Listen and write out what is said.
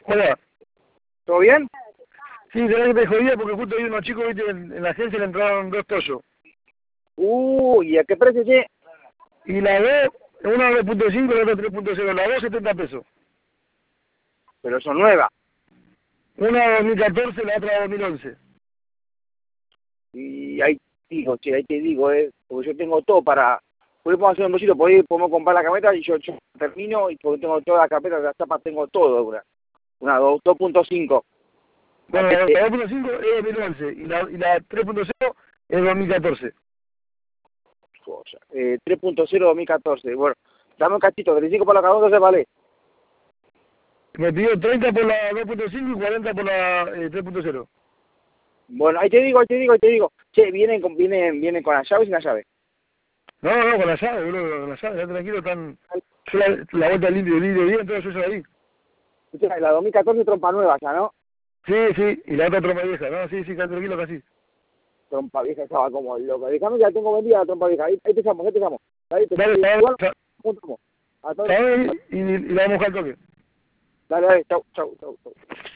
Hola. ¿Todo bien? Sí, sabés que te jodía porque justo vi unos chicos, viste, en la agencia le entraron dos Toyo. ¿Y a qué precio, che? Y la dos, una 2.5 y la otra 3.0. La dos 70 pesos. Pero son nuevas. Una 2014, la otra 2011. Y ahí digo, che, ahí te digo, porque yo tengo todo para... Podemos hacer un bolsito, podemos comprar la camioneta y yo termino y porque tengo toda la carpeta, las tapas tengo todo, una 2.5. Bueno, la 2.5 es 2011 y la 3.0 es 2014. 3.0 2014. Bueno, dame un cachito, 35 por la camioneta, se vale. Me pidió 30 por la 2.5 y 40 por la 3.0. Bueno, ahí te digo. Che, vienen con la llave y sin la llave. No, con la llave, boludo, con la llave, ya tranquilo, están... Yo la vuelta limpio bien, entonces yo ya la vi. La 2014 trompa nueva ya, ¿no? Sí, y la otra trompa vieja, ¿no? Sí, está tranquilo casi. Trompa vieja estaba como loco. Déjame que la tengo vendida la trompa vieja. Ahí te llamo, ahí te llamo. Ahí te Dale, igual, juntamos. y la vamos a mojar al toque. Dale, chau.